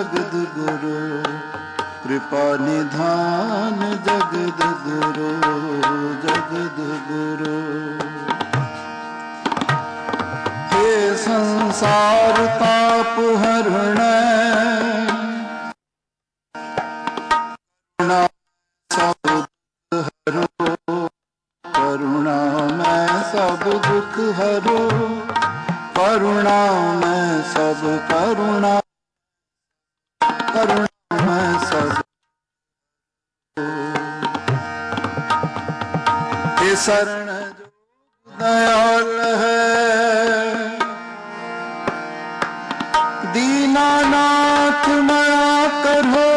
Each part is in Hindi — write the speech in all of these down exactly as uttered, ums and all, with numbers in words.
जगद गुरु कृपा निधान जगद गुरु जगद गुरु। हे संसार ताप हरण करुणा सब हरो करुणा मैं सब दुख हरो करुणा मैं सब करुणा करुणा मैं सब। हे शरण जो दयाल है दीनानाथ माया करो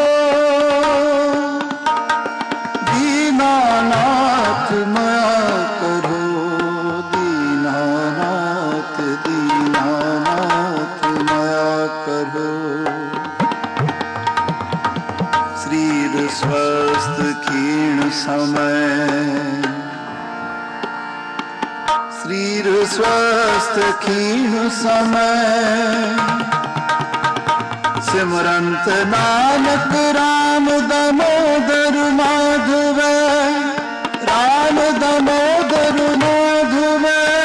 दीनानाथ माया करो दीनानाथ दीनानाथ माया करो। शरीर स्वस्थ क्षीण समय शरीर स्वस्थ क्षीण समय सिमरंत नानक राम दामोदर माधव राम दामोदर माधव।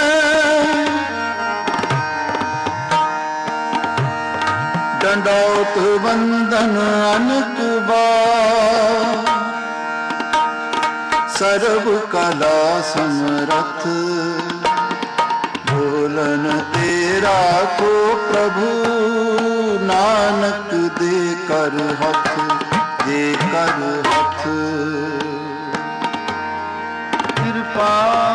दंडौत वंदन अनक बार सर्व कला समरथ बोलन तेरा को प्रभु नानक दे कर हथ दे कर हथ। कृपा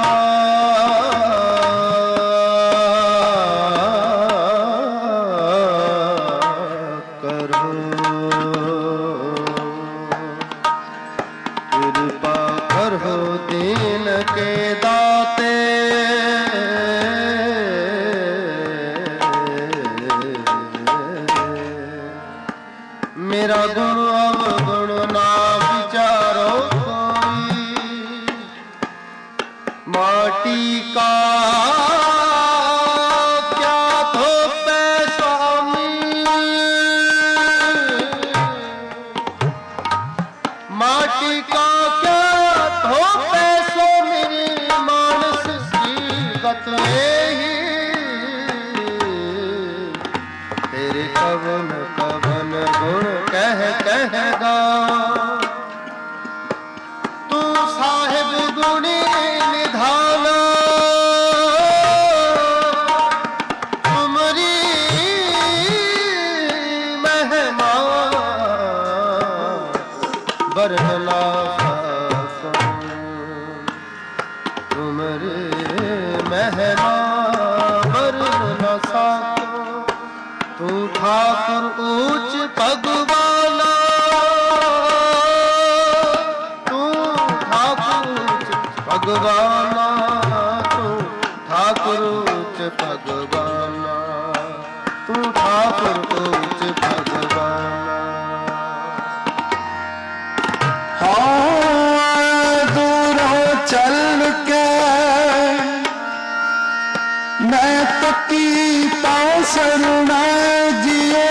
करो कृपा करो दीन के दाते मेरा गुण अवगुण ना विचारो कोई माटी का क्या थोपे स्वामी माटी का क्या थोपे स्वामी मानस की गत ही तेरे कवन कवन गुण कह कहगा तू साहिब गुणी निधाना तुमरी महिमा वर्णना तुमरी महिमा वर्णना तू ठाकुर ऊंच भगवाना तू ठाकुर ऊंच भगवाना तू ठाकुर ऊंच भगवाना तू ठाकुर ऊंच भगवाना। हाँ दूरों चल के मैं तकी पाँव सरुणा जियो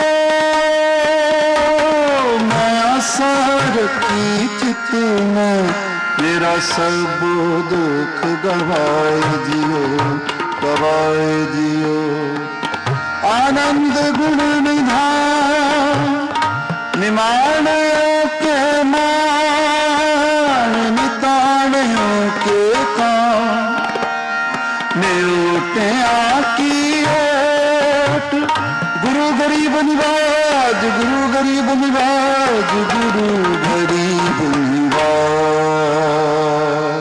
मैं आसार की चित में मेरा सब दुख गवाए जियो गवाए जियो। आनंद गुण निधान निमान के मान निताणों के काम न्योटे आकी ओट गुरु गरीब निवाज गुरु गरीब निवाज गुरु गरीब निवाज।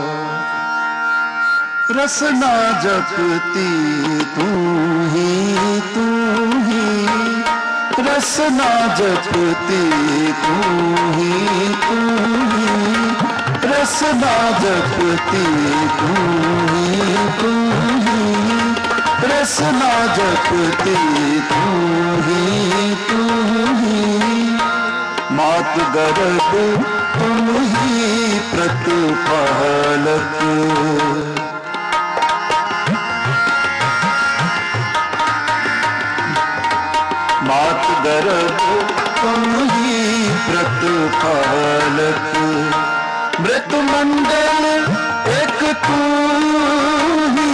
रसना जपती तू ही तू ही रसना जपती तू ही तू ही रसना जपती तू ही तू ही रसना जपती तू ही तू ही मात गर्भ तुम ही प्रतिपालक मात गर्भ तुम ही प्रतिपालक, मृत मंडल एक तू ही,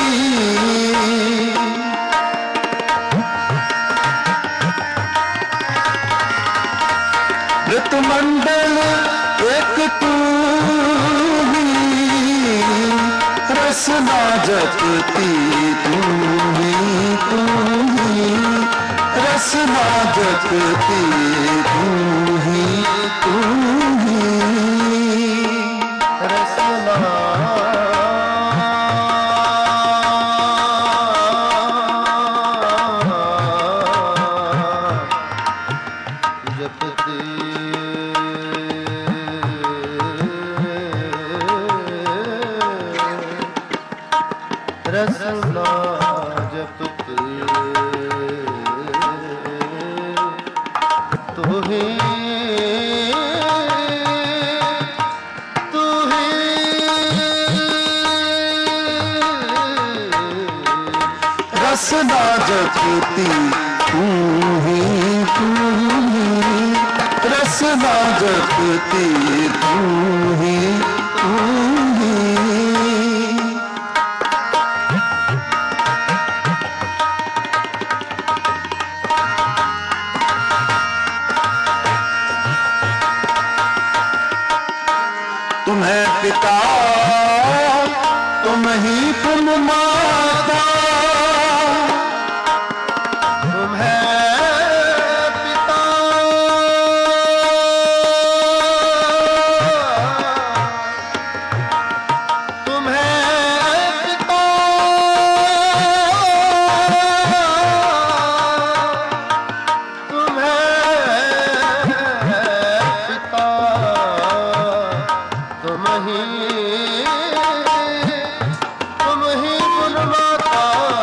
मृत मंडल एक तू ही, रसना जपती तू ही तू ही, रसना जपती तू ही तू ही, रसना जपती रसना जपती तू ही तू ही, रसना जपती तू ही तू ही, रसना जपती तू ही तू ही, तुम है पिता तुम ही तुम माता, तुम है पिता तुम है पिता, तुम है पिता, तुम ही तुम ही गुणमाता,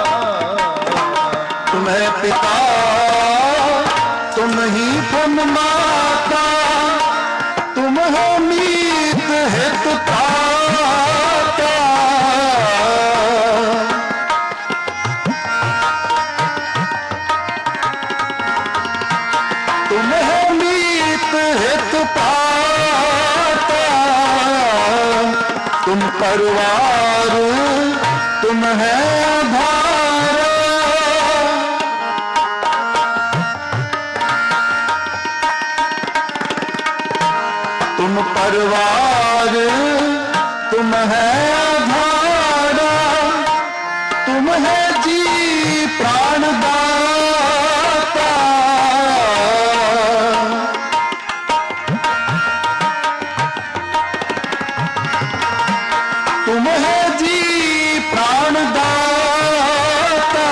तुम है पिता तुम ही तुम माता, तुम हो मीत हित पाता, तुम हो मीत हित पाता, तुम परिवार तुम है आधार, तुम परिवार तुम है आधार, तुम है जी प्राणदाता, तुम है जी प्राणदाता,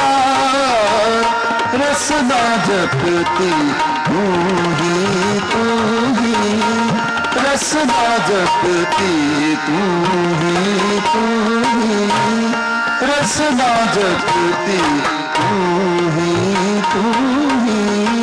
रसना जपती तू ही तू ही, रसना जपती तू ही तू ही, रसना जपती तू ही तू ही,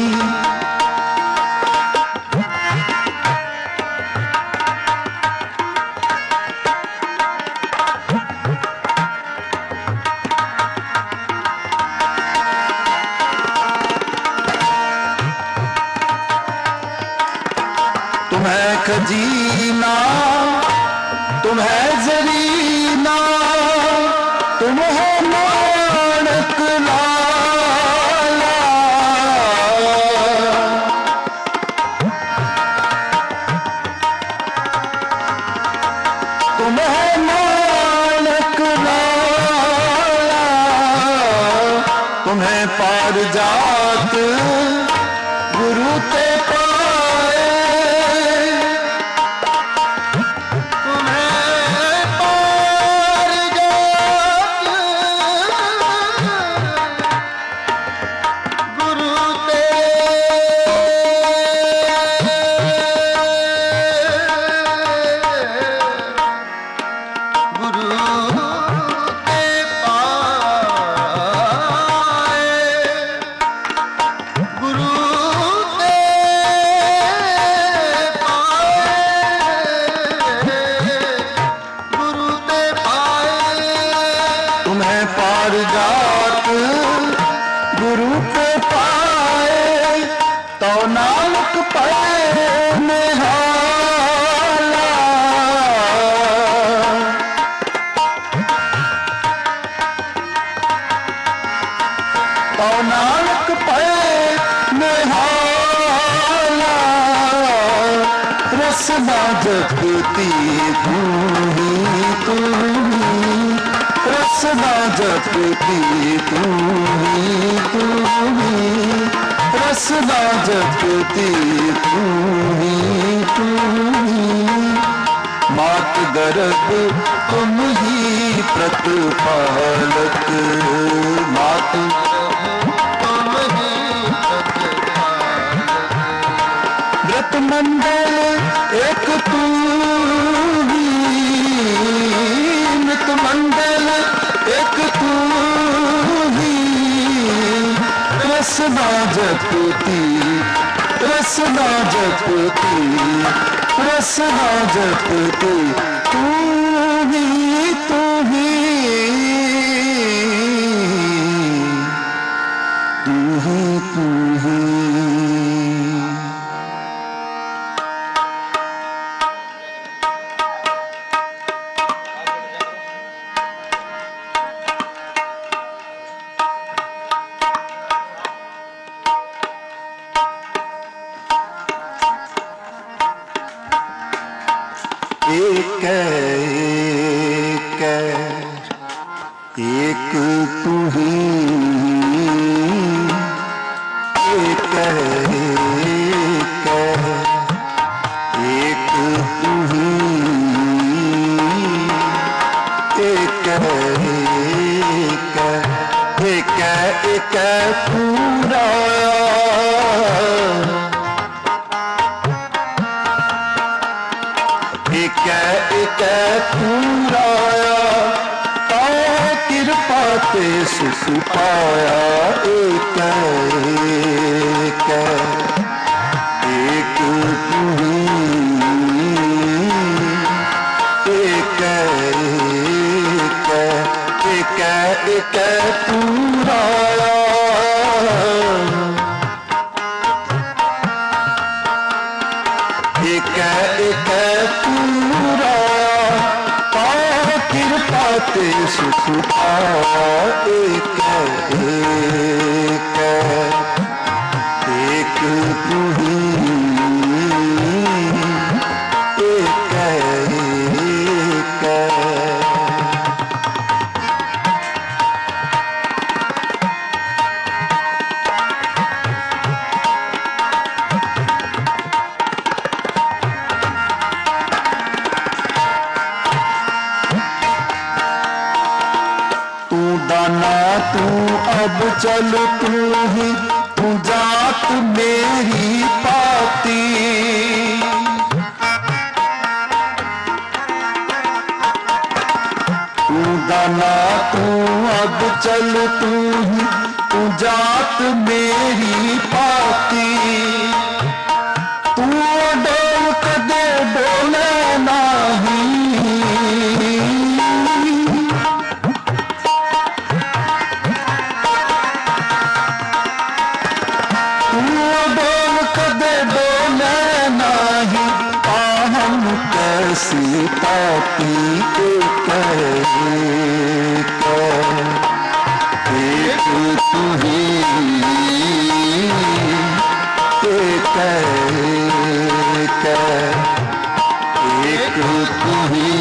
तुम है खजीना तुम है जरीना, तुम हो माणक लाला, तुम है माणक लाला, तुम है पारिजात गुरु ते पाए, तुम है पारिजात गुरु ते, गुरु ते पाए, गुरु ते तो नानक पाए निहाला। तो नानक पाए निहाला, रसना जपती तू ही तू ही, रसना जपती तू ही तू ही, रसना जपती तू ही तू ही। मात गर्भ तुम ही प्रतिपालक, मात तुम ही प्रतिपालक। व्रत मंडल एक तू ही, मृत मंडल एक तू ही। रसना जपती, रसना जपती, रसना जपती तू ही तू ही, तू ही तू ही। एक एक एक तू ही, एक एक एक तू ही, एक एक एक एक पूरा। एक एक पूरा पाया, कृपा ते सुख पाया। एक एक एक तू ही, एक एक एक एक पूरा। एक एक पूरा पाया, कृपा ते सुख पाया। एक एक एक तू ही, एक एक। दाना तू अब चल तू ही, तू जात मेरी पाती। तू दाना तू अब चल तू ही, तू जात मेरी पाती। तू डोल कदे डोले नाही, डोल कदे डोले नाही। हम कैसी पापी एक एक तू ही, एक एक एक तू ही,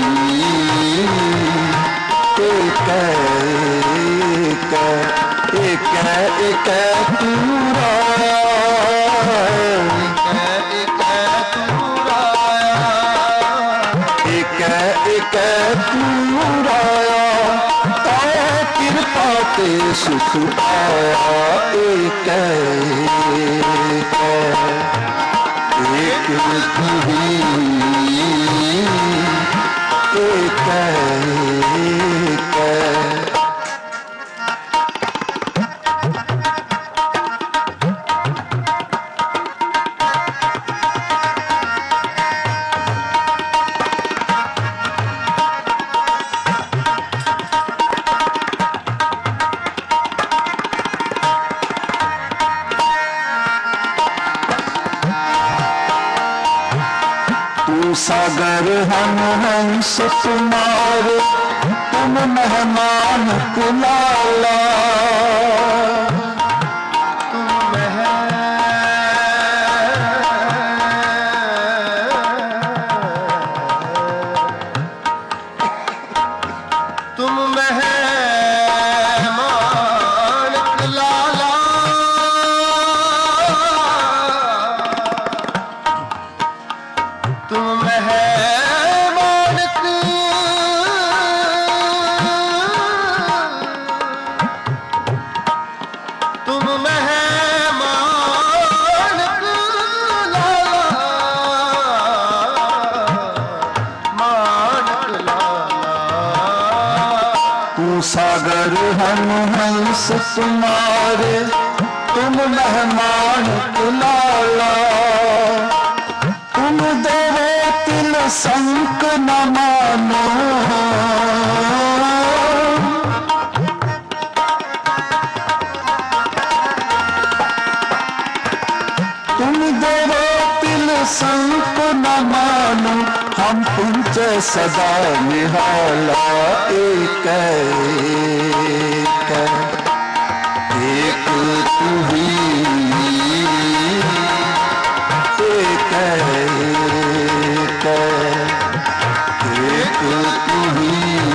एक एक एक एक पूरा। एक एक पूरा पाया, कृपा ते सुख पाया। एक एक तू ही, एक एक। सागर हम हंस तुम्हारे, तुम मेहमान कुलाला। तुम मेहमान कुलाला, तुम मेहमान तुम मेहमान कुलाला, मान कुलाला। तू सागर हम हंस तुम्हारे, तुम मेहमान कुलाला। तुम देवे तिल संक न मानो, तुम देवे तिल संक न मानो। हम पुंज सदा निहाला, एक एक एक तू ही, एक एक एक तू ही,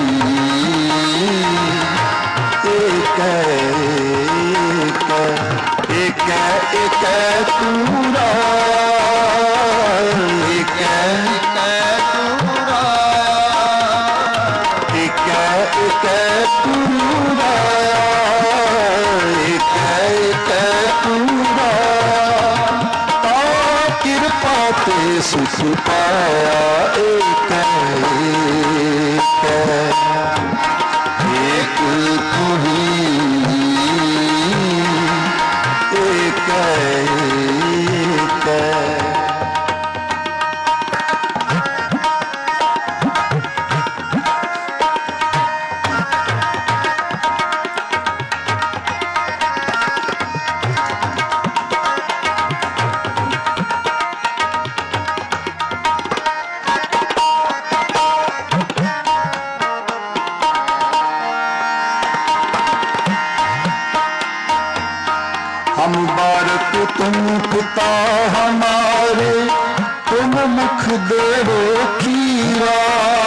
एक एक एक एक तूरा, एक एक एक तूरा, एक एक तूरा। कृपा ते सुख पाया, एक एक तू ही, एक एक। हम बारक तुम पिता हमारे, तुम मुख देवो खीरा।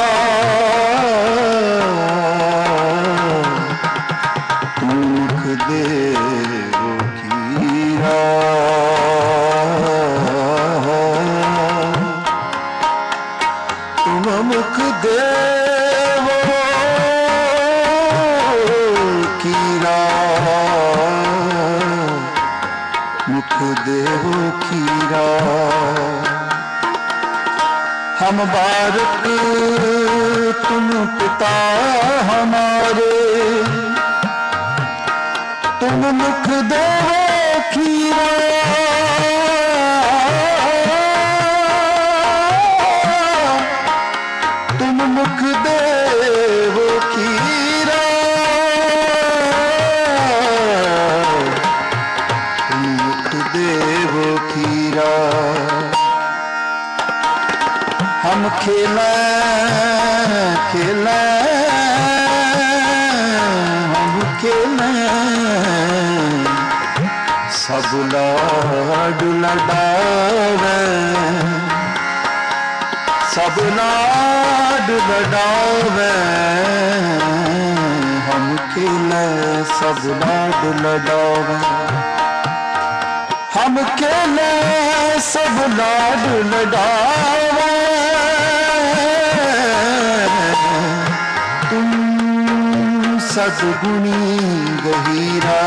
तुम मुख देवो खीरा, तुम मुख देवो खीरा, मुख देवो खीरा। हम बारक तुम पिता हमारे, तुम मुख देवो खीरा। तुम मुख देवो खीरा, देवो खीरा। हम खेला खेला हम खेला, सब लाड लडावे, सब लाड लडावे। हम खेला सब लाड लडावे, हम खेले सब लाड लडावे। तुम सद्गुणी गहीरा,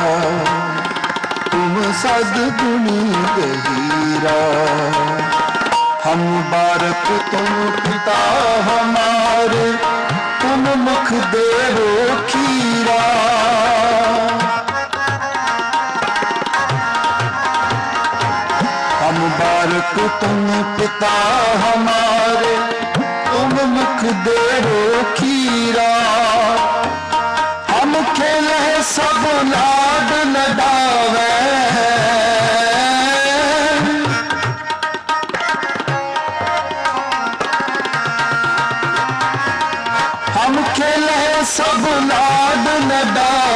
तुम सद्गुणी गहीरा। हम बारक तुम पिता हमारे, तुम मुख देवो खीरा। हम बारक तुम पिता हमारे, तुम मुख देवो खीरा। हम खेले सब लाड लडावे,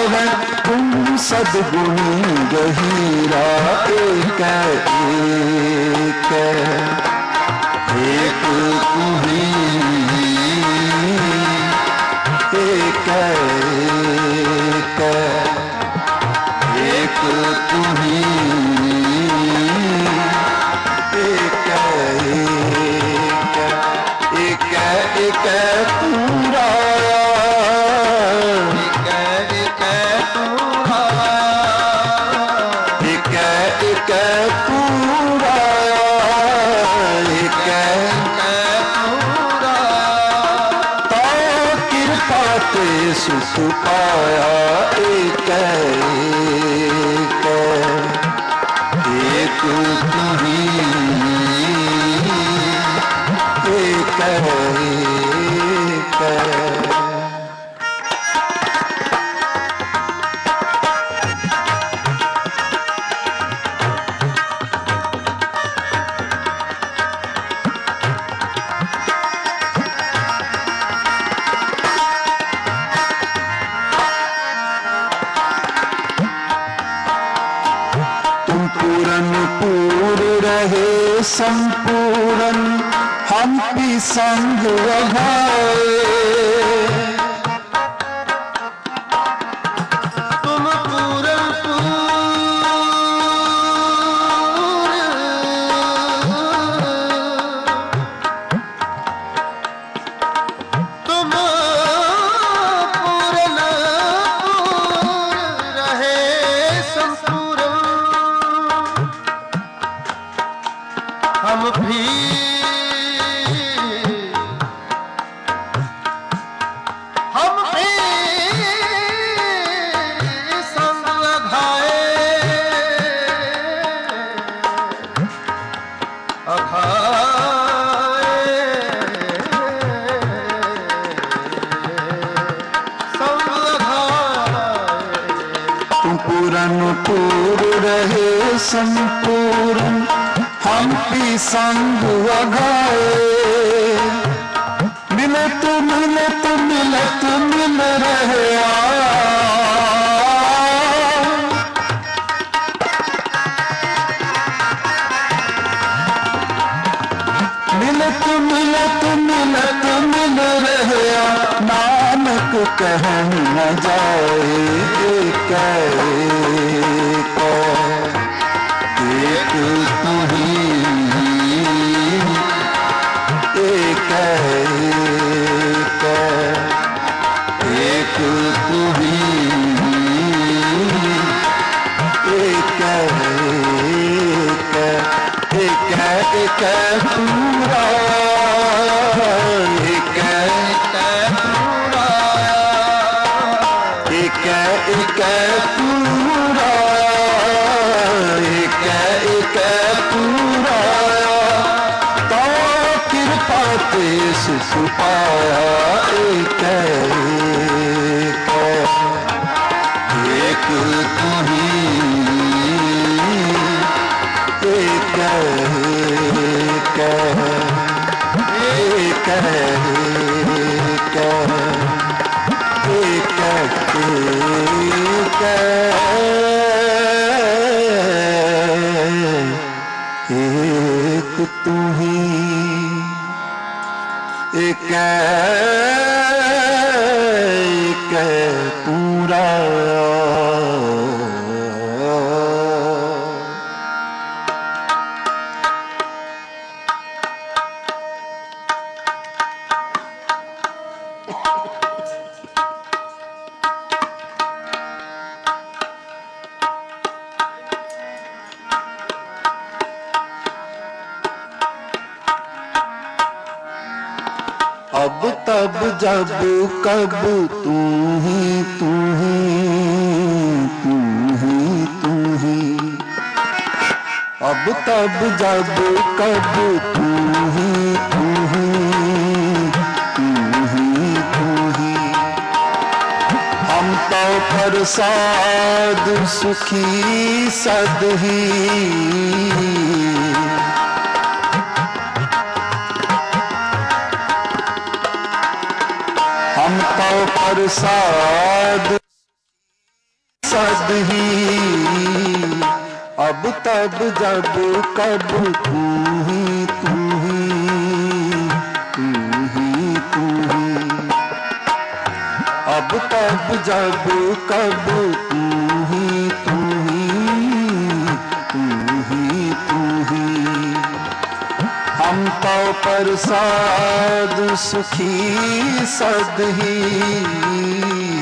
है तुम सद्गुणी गहीरा। एक एक एक तू ही एक एक एक तू ही एक एक एक एक पूरा एक एक पूरा एक एक पूरा एक पूरा तो कृपा ते सुख पाया। एक एक एक तू ही एक एक संपूर्ण हम भी संग वहाए। तुम पूरन तुम पूरन रहे संपूर्ण हम भी हम भी संग लगाए अघाए संग लगाए। तुम पूरन पूर रहे संपूर्ण हम भी संग वगाए। मिलत मिलत मिलत मिल रहे मिलत मिलत मिलत मिल रहे नानक कहन न जाए। एक एक तू ही एक एक तू ही एक एक एक पूरा एक पूरा एक एक पूरा एक एक पूरा तो कृपा ते सुख पाया। एक एक तू ही एक एक एक एक एक एक तू ही एक एक पूरा अब तब जब कब तू ही तू ही तू ही तू ही अब तब जब कब तू ही तू ही तू ही तू ही हम तो प्रसाद सुखी सद ही हम तो प्रसाद सद ही। अब तब जब कब तू ही तू ही तू ही तू ही। अब तब जब कब तू ही तू ही तू ही तू ही। हम तो प्रसाद सुखी सद ही।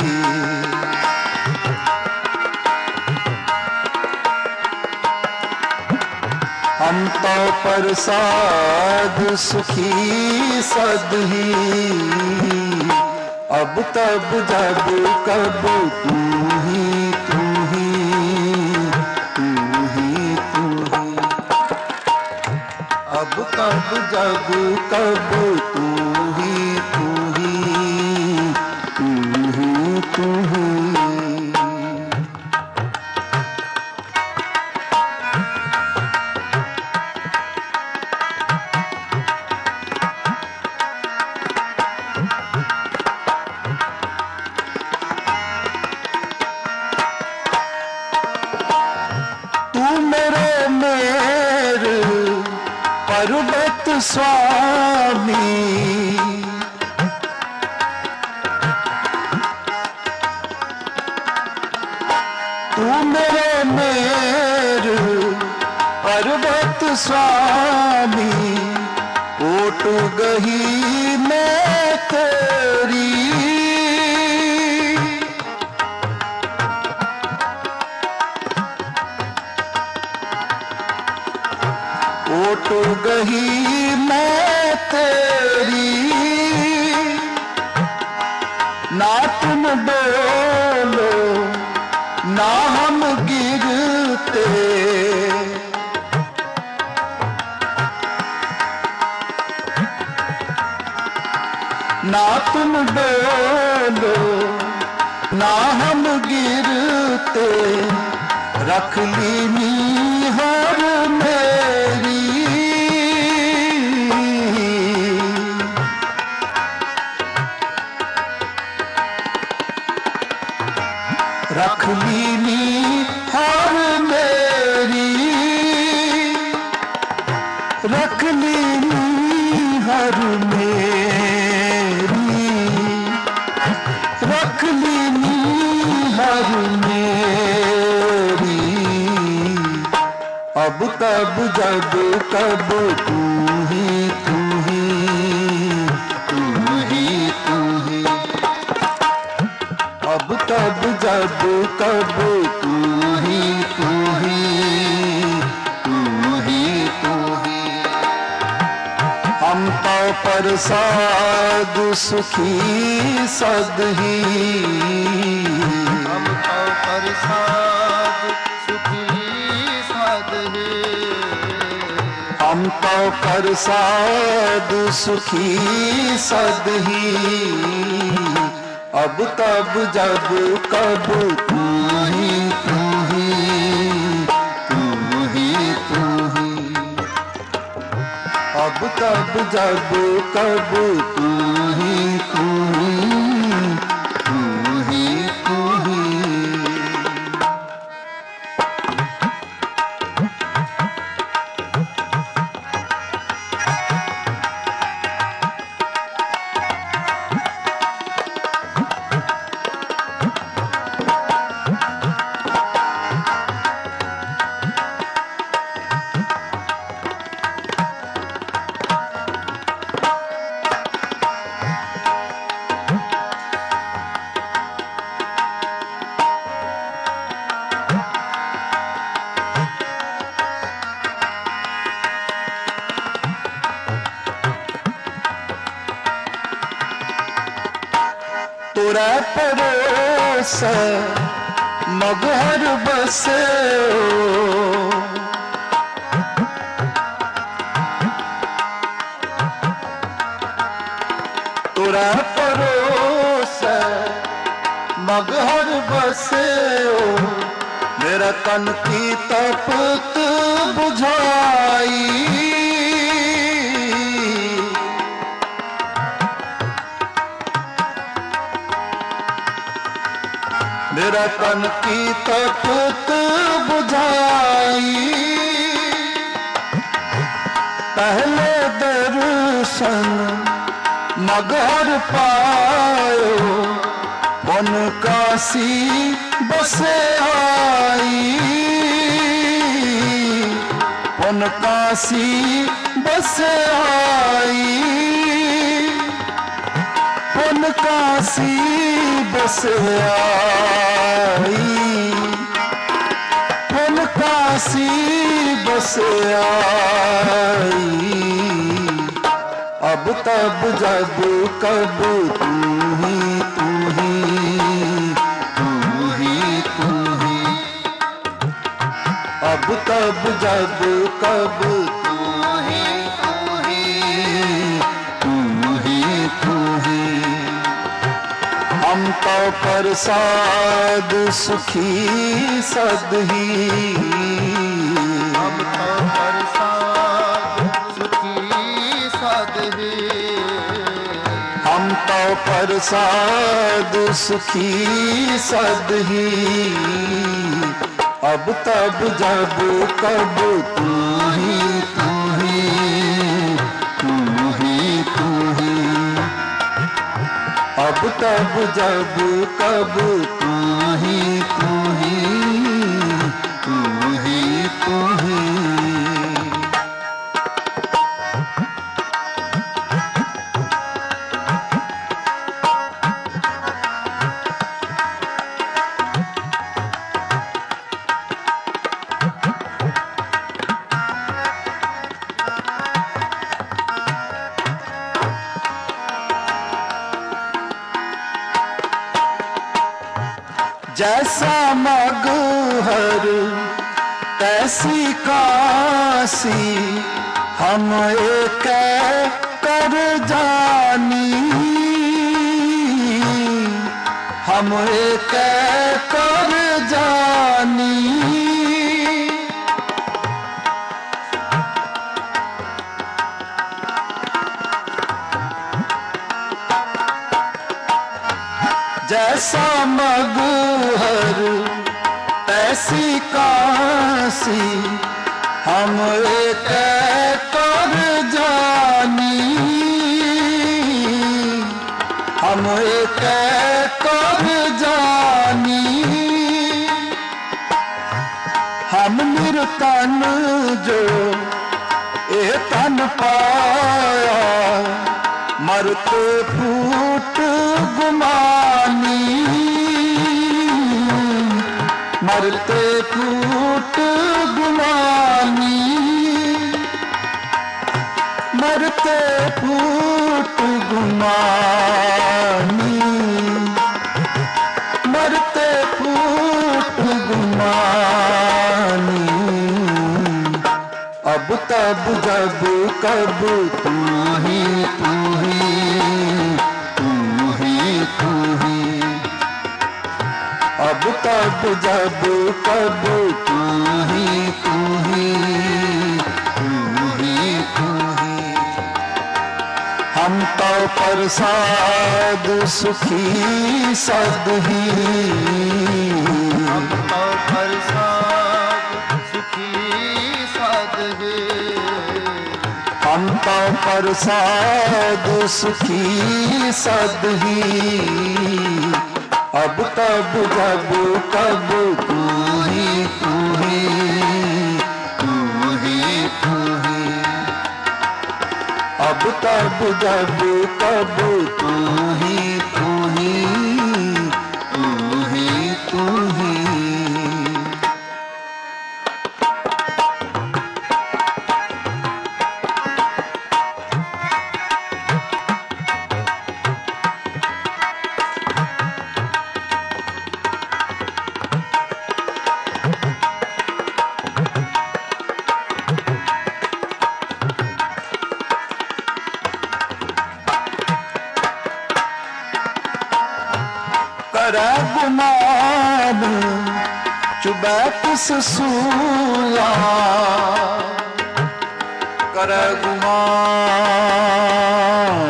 हम तो प्रसाद सुखी सद ही। अब तब जब कब तू ही तू ही तू ही तू ही। अब तब जब कब तू ही तू ही तू ही तू ही। पर्वत स्वामी तू मेरे मेर पर्वत स्वामी। ओट गही मैं तेरी ओट गही मैं तेरी। ना तुम डोलो ना हम गिरते। ना तुम डोलो ना हम गिरते। रख ली नीहर मेरी रख ली नीहर मेरी। रख ली नीहर मेरी। रख ली नीहर मेरी। अब तब जब कब तू ही तू ही तू ही तू ही। अब तब जब कब तू ही तू ही तू ही तू ही। हम तो प्रसाद सुखी सद ही। हम तो प्रसाद सुखी सद ही। हम तो प्रसाद सुखी सद ही। अब तब जब कब तू ही तू ही तू ही तू ही। अब तब जब कब तू ही तू ही तू ही तू ही। तोरा परोस मगर बसे। तोरा परोस मगर बसे। मेरा तन की तपत बुझाई। रतन की तपत बुझाई, पहले दर्शन मगर पायो, पुन काशी बसे आई, पुन काशी बसे आई, पुन काशी बसे आई, पुन काशी बसे आई। अब तब जब कब तू ही तू ही तू ही तू ही, अब तब जब कब तू ही तू ही तू ही तू ही। हम तो प्रसाद सुखी सदही, हम तो प्रसाद सुखी सदही, हम तो प्रसाद सुखी सदही। अब तब जब कब तू ही तू ही तू ही तू ही, अब तब जब कब तू ही तू ही तू ही तू ही। जैसा मगहर तैसी काशी, हम एक कर जानी, हम एक कर जानी। जैसा मगहर तैसी काशी, हम एक कर जानी, हम एक कर जानी। हम निर्तन जो ए तन पाया, मरते फूट गुमानी, मरते फूट गुमानी, मरते फूट गुमानी, मरते फूट गुमानी। अब तब जब कब तू ही तू ही तू ही तू ही, अब तब जब कब तू ही तू ही तू ही तू ही। हम तो प्रसाद सुखी सदही, हम तो प्रसाद सुखी सदही, हम तो प्रसाद सुखी सदही। अब तब जब कब तू ही तू ही तू ही तू ही, अब तब जब कब तू ही तू ही तू ही तू ही। करे गुमान चुबै किस सूला, करे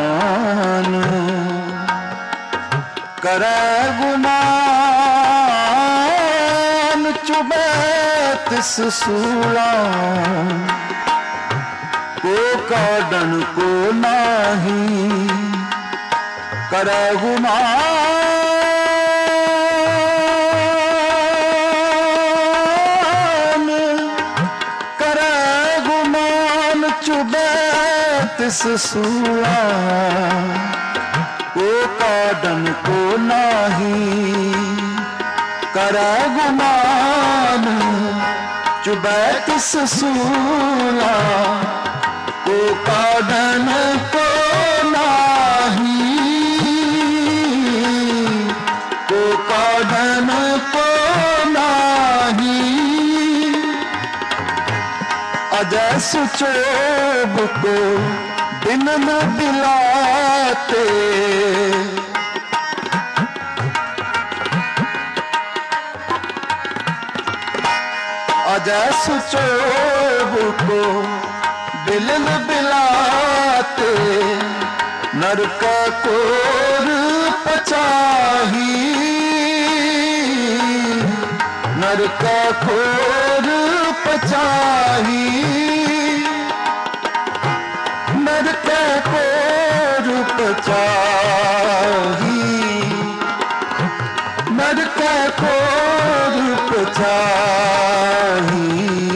गुमान, करे गुमान, तिस सूला को काडन को नाही करे गुमान करे गुमान चुबे तिस सूला को काडन को नाही करे गुमान चुबे तिस सूला को काडन को नाही को काडन को नाही अजय सुचोब को दिन न दिलाते अजय सुचोब को बिलन बिलाते नरक कोर पचाही नरक कोर पचाही नरक कोर पचाही नरक कोर पचाही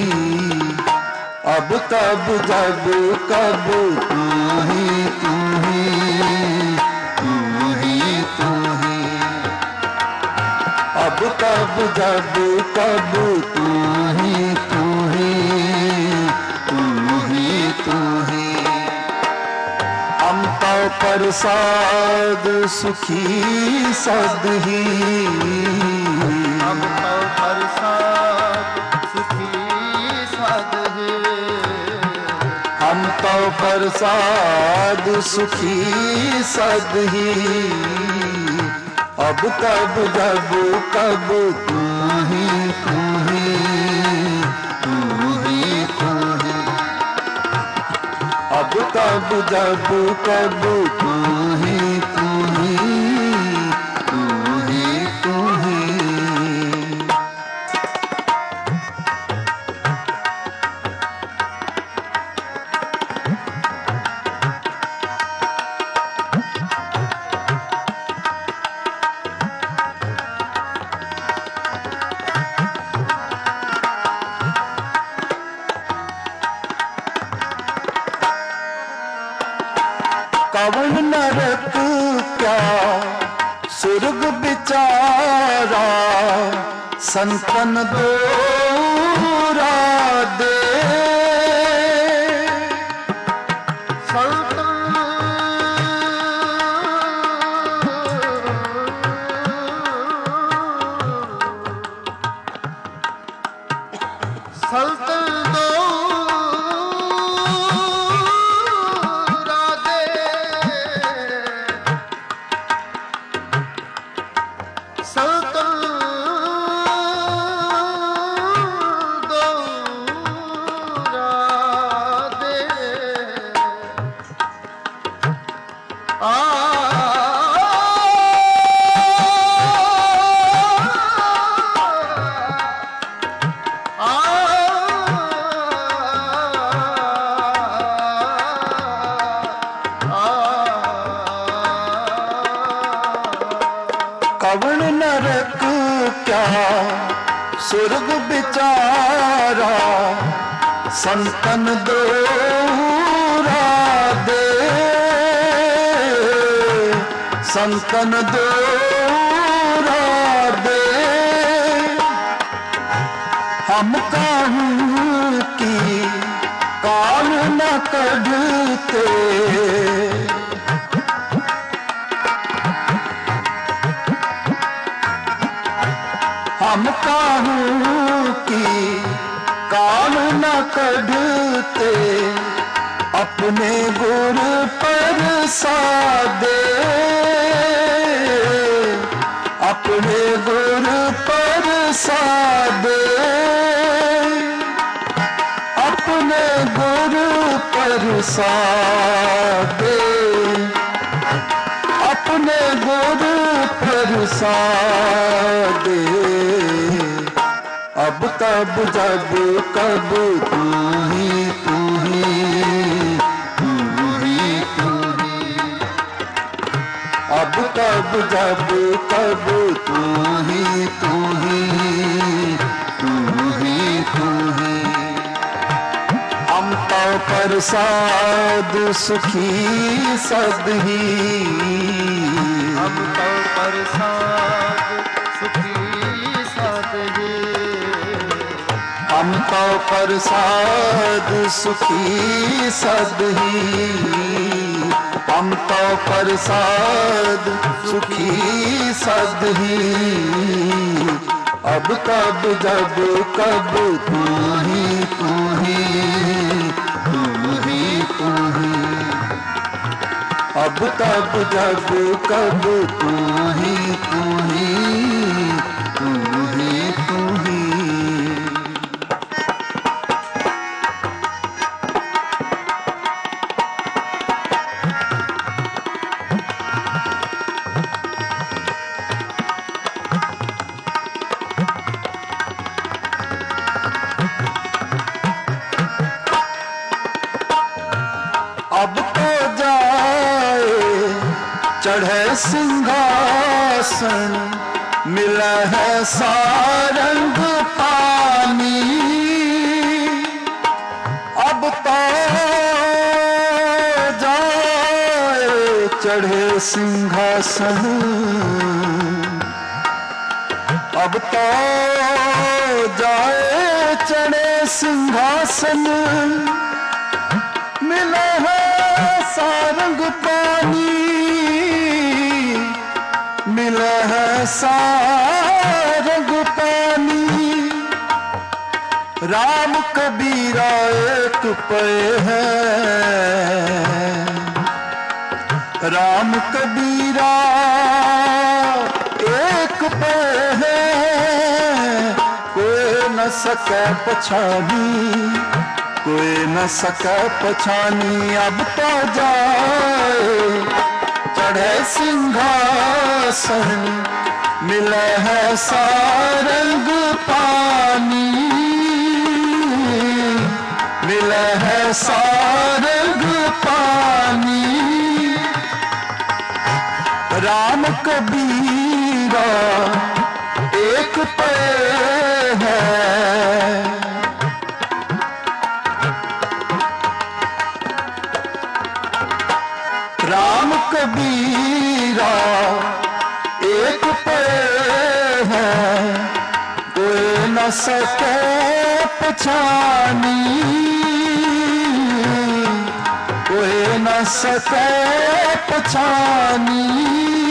अब तब जब कब तू ही तू ही तू ही तू ही अब तब जब कब तू ही तू ही तू ही तू ही हम तो प्रसाद सुखी सद ही हम तो प्रसाद सुखी सद हम तो प्रसाद सुखी सद ही अब कब जब कब तू ही तू ही तू ही तू ही अब कब जब कब तू ही तू ही तू ही तू ही कवन नरक क्या सुर्ग बिचारा संतन दोरा दे सल्तन दो कवन नरक क्या सुर्ग बिचारा संतन दोरा दे संतन दोरा दे हम कहूँ की काल न कढ़ते हम कहूँ की काल न कढ़ते अपने गुर पर सादे अपने गुर पर सादे अपने गुर पर सादे अपने गुर पर सादे अब अब तब जब कब तू ही तू ही तू ही तू ही। अब तब जब कब तू ही तू ही तू ही तू ही। हम तो प्रसाद सुखी सद ही, हम तो प्रसाद सुखी सद ही। हम तो प्रसाद सुखी सद ही, हम तो प्रसाद सुखी सद ही। अब कब जब कब तू ही तू ही तू ही तू ही। अब तब जब कब तू ही तू ही तू ही तू ही। अब तो जाए चढ़े सिंहासन, मिला है सारंग पानी। अब तो जाए चढ़े सिंहासन, अब तो जाए चढ़े सिंहासन। मिला है सारंग पानी, मिला है सारंग पानी। राम कबीरा एक पे है, राम कबीरा एक पे है। कोई न सके पछानी, कोई न सके पछानी। अब तो जाए चढ़े सिंहासन, मिले है सारंग पानी, मिले है सारंग पानी। राम कबीरा एक पे है, राम कबीरा एक पे है। कोई न सके पछानी, कोई न सके पछानी।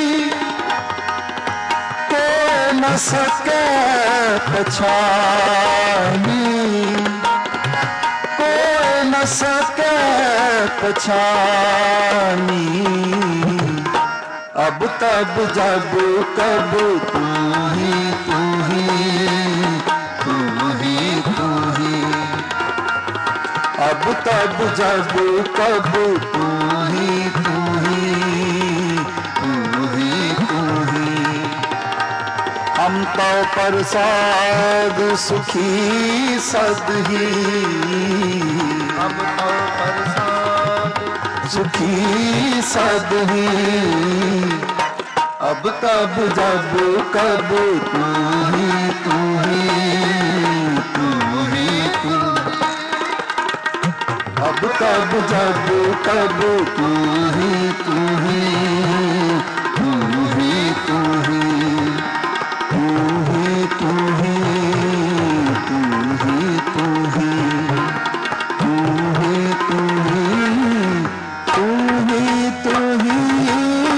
कोई न सके पछानी, कोई न सके पछानी। अब तब जब कब तू ही तू ही तू ही तू ही। अब तब जब कब तू ही तू ही तू ही तू ही। हम तो प्रसाद सुखी सद ही, हम तो प्रसाद सुखी सद ही। अब तब जब कब तू ही तू ही तू ही तू। अब तब जब कब तू ही तू ही तू ही तू ही तू ही तू ही तू ही तू ही तू ही तू ही तू ही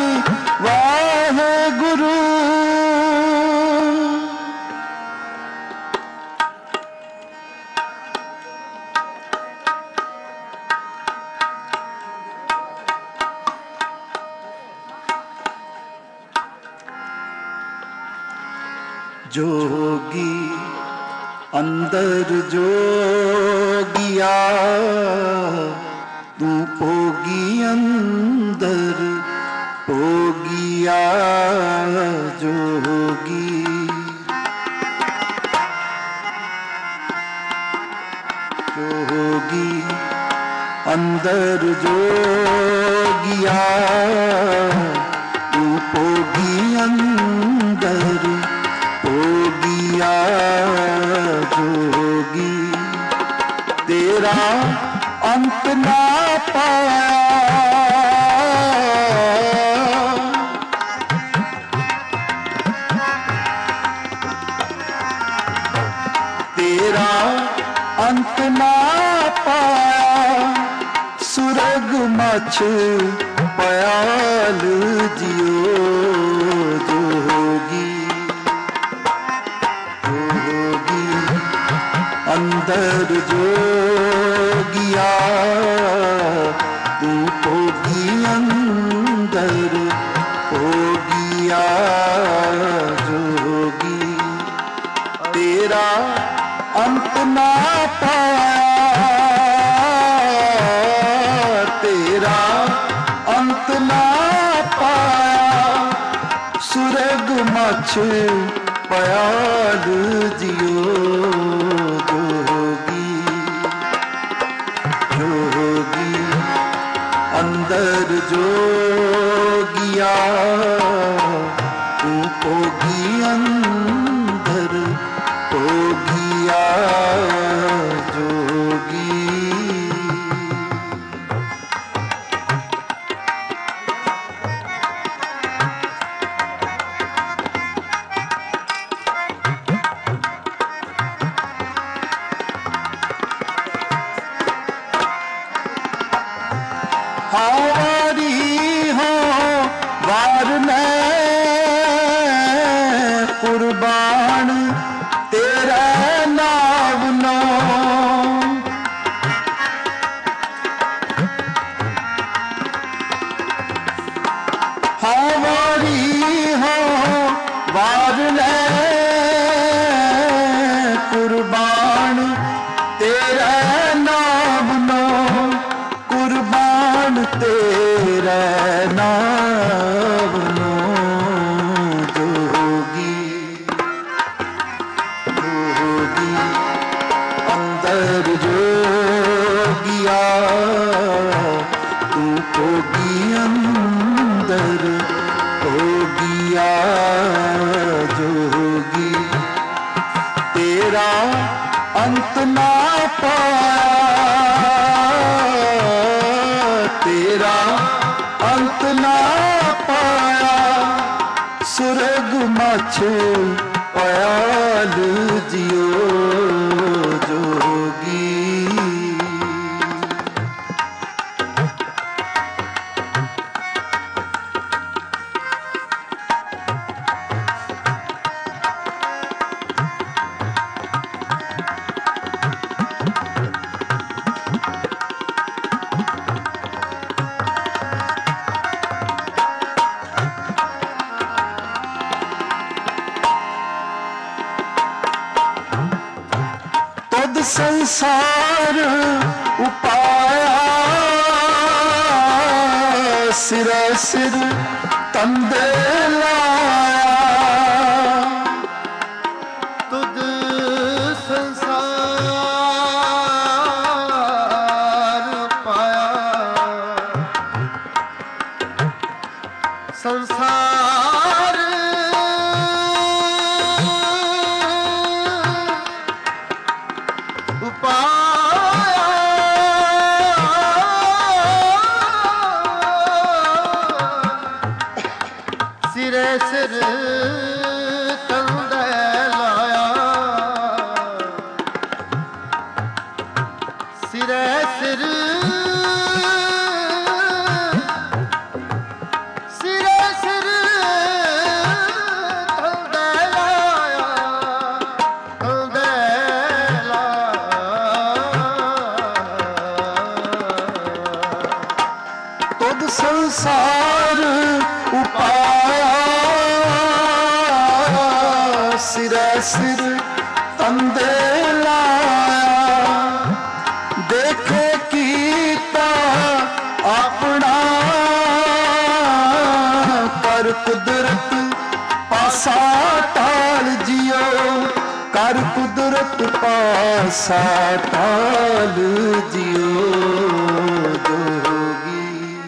वाहे गुरु। जोगी अंदर जोगिया, तू पोगी अंदर पोगिया जोगी। जोगी अंदर जोगिया तू भोगी अंदर भोगिया जोगी तेरा अंत ना पाया तेरा अंत ना पाया सुरग मछ पयाल जियो जोगी जोगी अंदर जोगिया तू भोगी अंदर भोगिया जोगी तेरा अंत ना पाया तेरा अंत ना पाया सुरग मछ पयाल जियो जोगी जोगी अंदर जोगिया तू भोगी अंदर भोगिया जोगी हारी हो वार में कुर्बान तेरा नाम नो हारी हो वार में कुर्बान तेरा नाम नो कुर्बान तेरा नाम नो जोगी जोगी अंदर जोगिया तू भोगी अंदर भोगिया जोगी तेरा अंत ना पाया तेरा अंत ना पाया सुरग मछ पयाल जियो जोगी संसार उपाया सिरे सिर तंदे लाया तुद संसार पाया संसार उपाया सिरे सिर तंदे लाया सिरे सिर सिरे सिर तंदे लाया तंदे तुद संसार उपाया सिरे सिर तंदे लाया देखे कीता अपना पर कुदरत पासा टाल जियो कर कुदरत पासा टाल जियो जोगी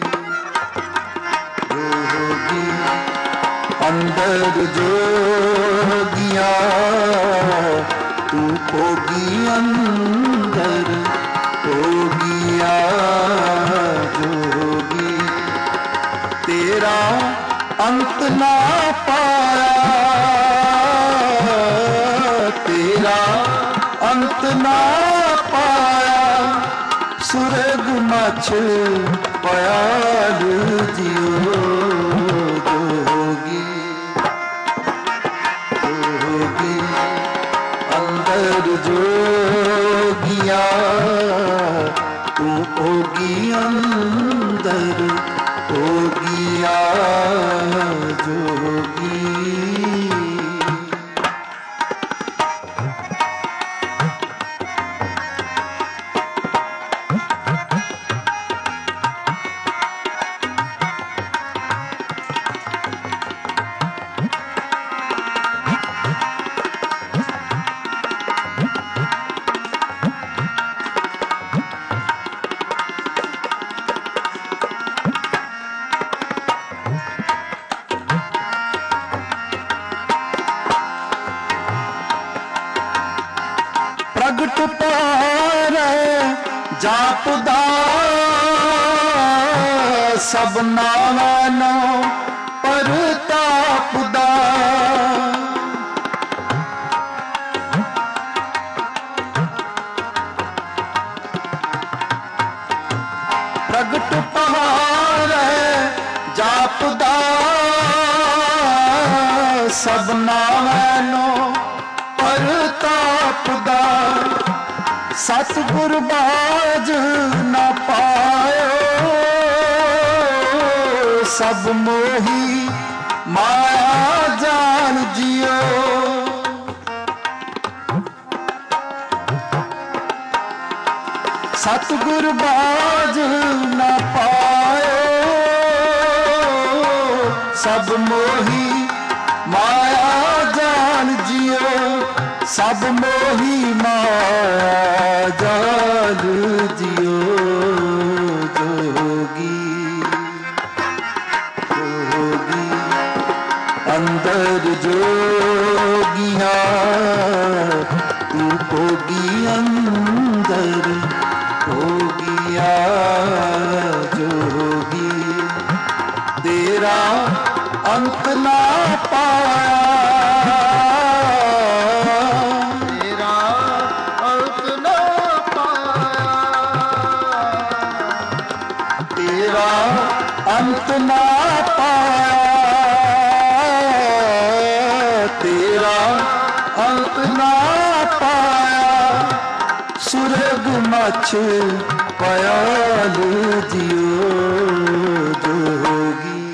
जोगी अंदर जोगिया तू होगी अंदर होगिया जोगी तेरा अंत ना पाया तेरा अंत ना पाया सुरग मछ पयाल जियो जोगी जोगी अंदर जोगिया तू होगी अंदर होगिया जोगी प्रगट पार जापदा सब नावानो परतापदा प्रगट पार जापदा सब नावानो परतापदा सतगुर बाज न पायो सब मोही माया जान जियो सतगुर बाज न पायो सब मोही माया जान जियो सब मोही माया जान जियो जोगी जोगी अंदर जोगिया तू होगी अंदर होगिया जोगी तेरा अंत ना पाया अंत ना पाया तेरा अंत ना पाया सुरग मछ पयाल जियो जोगी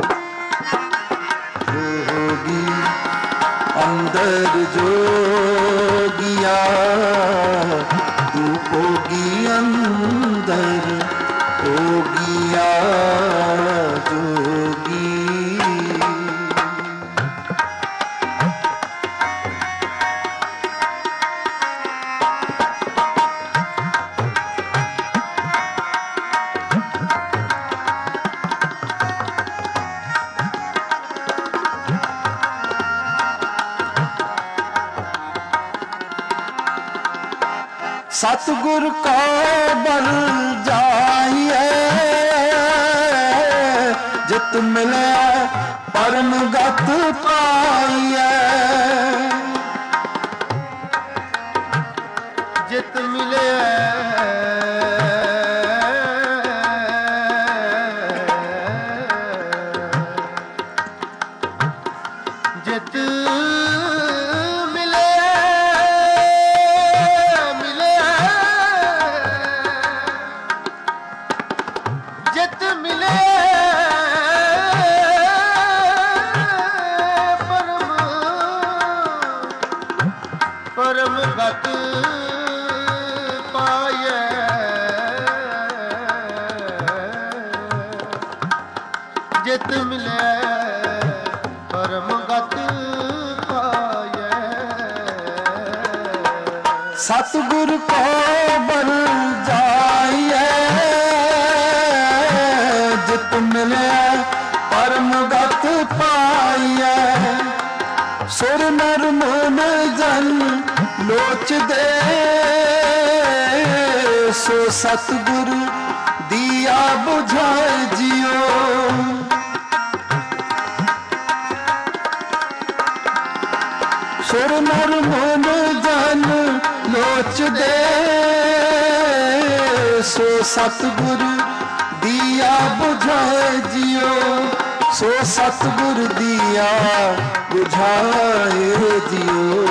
जोगी अंदर जोगिया तू होगी अंदर होगिया जोगी सतगुर का बल जाइए जित मिले परम गत पाइए जित मिले जित मिले मिले जित मिले परम परम गत पाए जित मिले परम गत पाए सतगुर को बल जाइए, जित मिले परम गत पाइए। सुर नर मुन जन लोच दे, सो सतगुर दिया बुझाए जियो। सुर नर मुन जन लोच दे, सो सतगुर दिया बुझाए जियो। सो सतगुर दिया बुझाए जियो।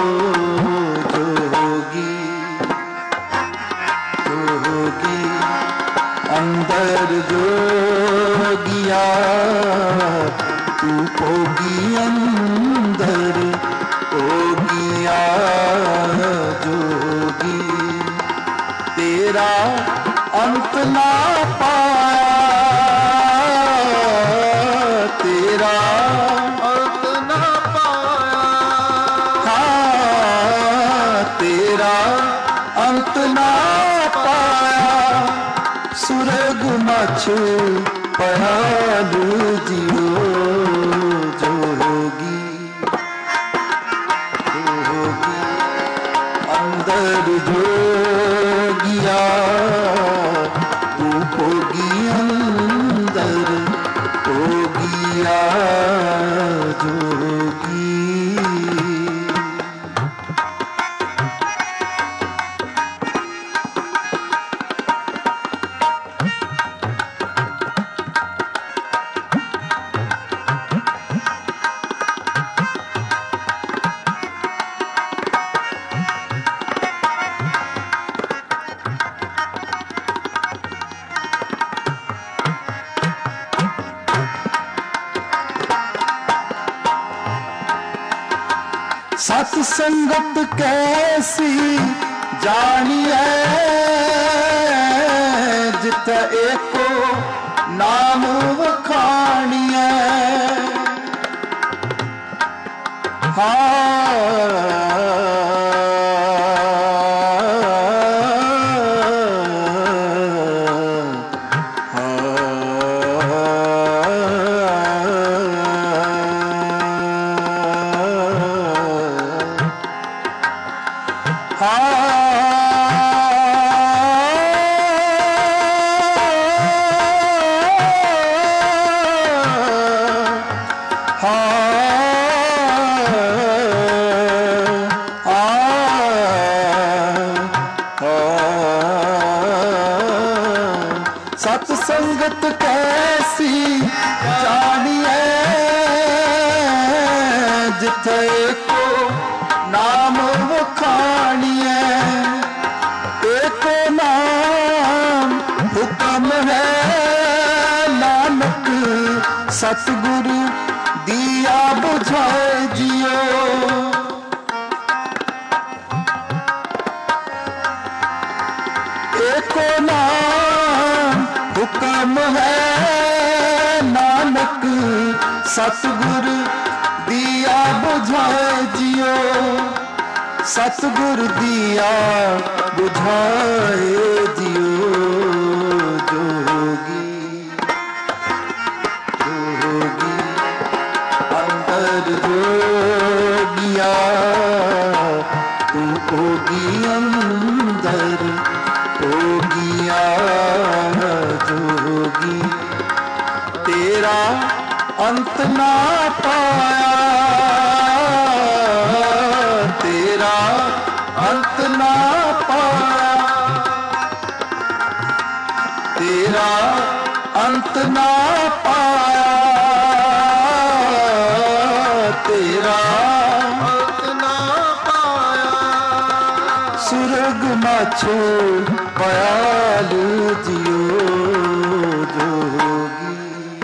जोगी जोगी अंदर जोगिया, तू होगी अंदर होगिया। जोगी तेरा अंत ना पाया, तेरा अंत ना पाया। हाँ तेरा अंत ना पाया। सुरग मछ पयाल जियो। जोगी जोगी अंदर जोगिया, तू होगी अंदर होगिया। जोगी सत्संगत कैसी जानिए, जित एको नाम वखानिए। सत्संगत कैसी जानिए, जिथे को नाम वखानिए। एको नाम हुक्म है नानक, सतगुरु दिया बुझाए जियो। एको नाम हुक्म है नानक, सतगुर दिया बुझाए जियो। सतगुर दिया बुझाए जियो। जोगी जोगी अंदर जोगिया, तू होगी अंदर होगिया। जोगी तेरा अंत ना पाया, तेरा अंत ना पाया, तेरा अंत ना पाया, तेरा अंत ना पाया। सुरग माछो पयाल जियो। जोगी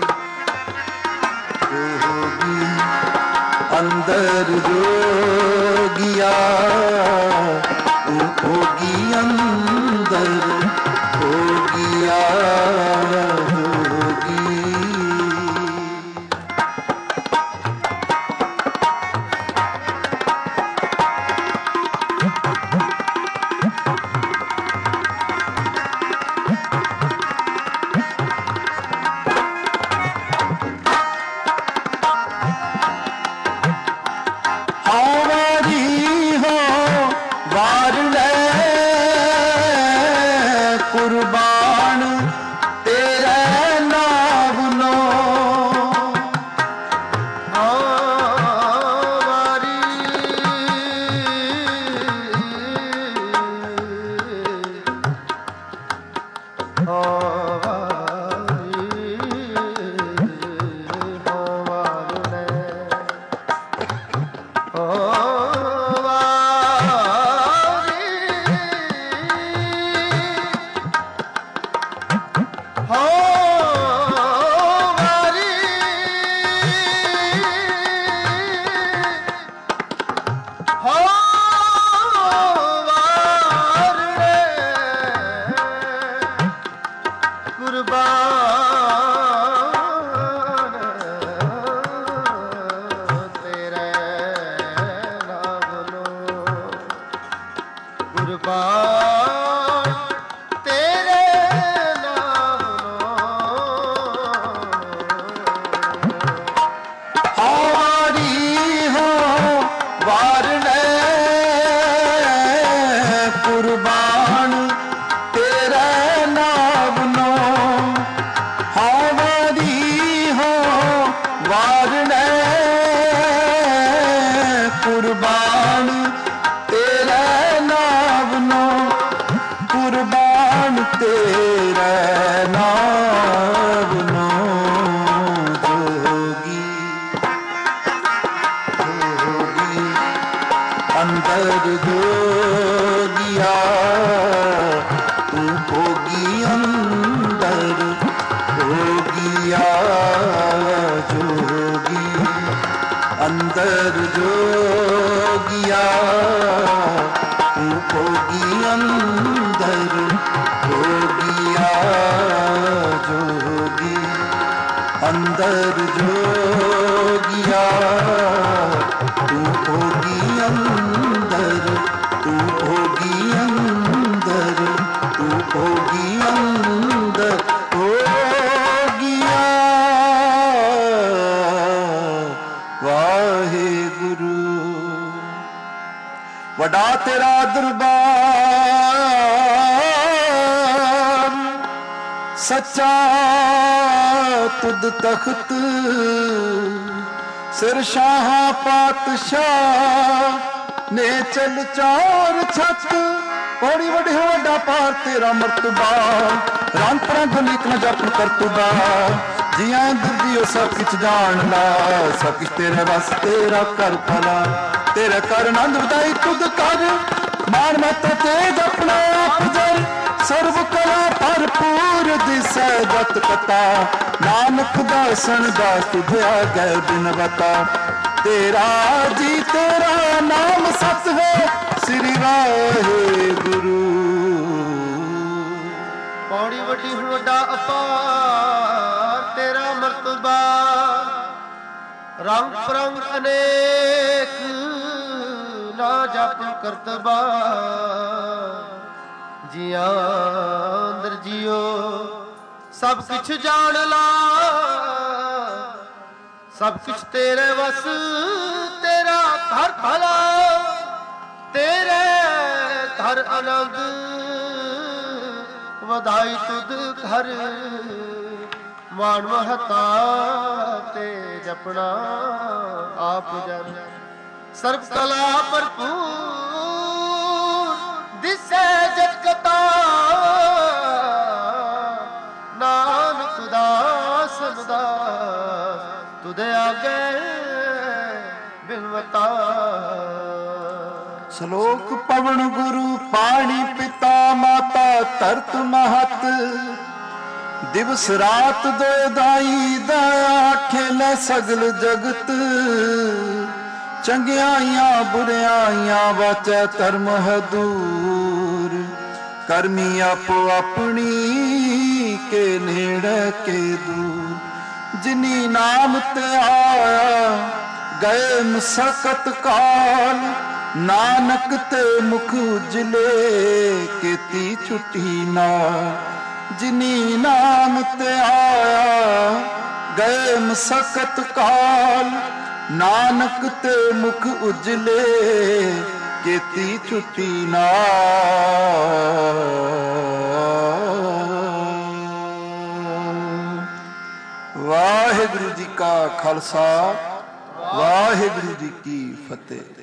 जोगी अंदर जोगिया, तू होगी अंदर होगिया। जोगी कुर्बान तेरे नाम नो। अंदर जोगिया तू होगी अंदर जोगिया जोगी अंदर जोगिया तू होगी अंदर तू होगी अंदर तू होगी अंदर होगिया वाहेगुरु। वडा तेरा दरबार सच्चा तुद तख्त सिर शाह पातशाह ने चल चार छत पौड़ी वड़े हो वड्डा पार तेरा मरतबा रंग परंग लिख न जपन करतुबा जिया दुर्दियो सब कुछ जान ला सब कुछ तेरे बस तेरा कर भला तेरा कर नंद बधाई तुद कर मान मत तेज अपना आप जर सर्व कला भरपूर दिसै जत कथा नानक दासन दास तुझे आ गए बिन बता तेरा जी तेरा नाम सत है श्री वाहेगुरु। पौड़ी वड्डी वड्डा अपार तेरा मर्तबा रंग परंग अनेक ना जापन करतबा जिया अंदर जियो सब कुछ जान ला सब कुछ तेरे वस तेरा घर भला तेरे घर आनंद वधाई तुद घर मान महता ते जपना आप जन सर्व कला भरपूर दिसे जगता नानक दासन दास तुदे आगे बिनवता। श्लोक पवन गुरु पाणी पिता माता तरत महत दिवस रात दो दाई दया खेले सगल जगत चंगियाइयां बुरियाइयां वाचा धर्म है दूर कर्मी आपो अपनी के नेड़े के दूर जिनी नाम ते आया गए मुसकत काल नानक ते मुख उजले केती छुट्टी ना जिनी नाम ते आया गए मुसकत काल नानक ते मुख उजले केती छुट्टी ना। खालसा वाहिगुरु जी की फतेह।